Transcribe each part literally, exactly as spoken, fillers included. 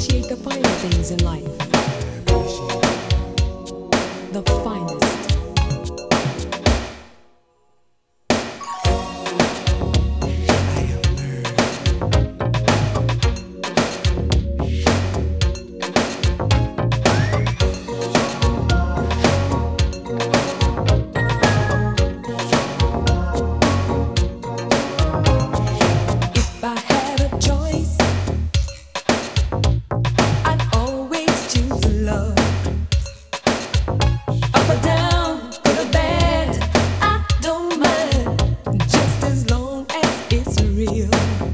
appreciate the finer things in life. The finest. If I had a choice, I'd always choose love. Up or down, good or bad, I don't mind, just as long as it's real.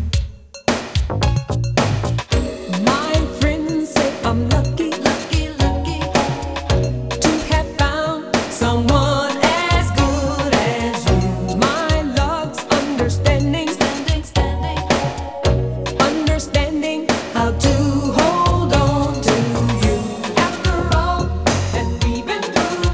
My friends say I'm lucky, lucky, lucky to have found someone as good as you. My love's understanding, standing, standing, understanding how to hold on to you. After all that we've been through,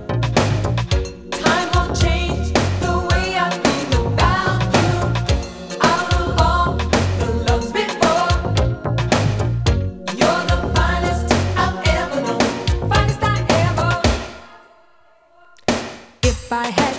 time won't change the way I feel about you. Out of all the loves before, you're the finest I've ever known, finest I ever. If I had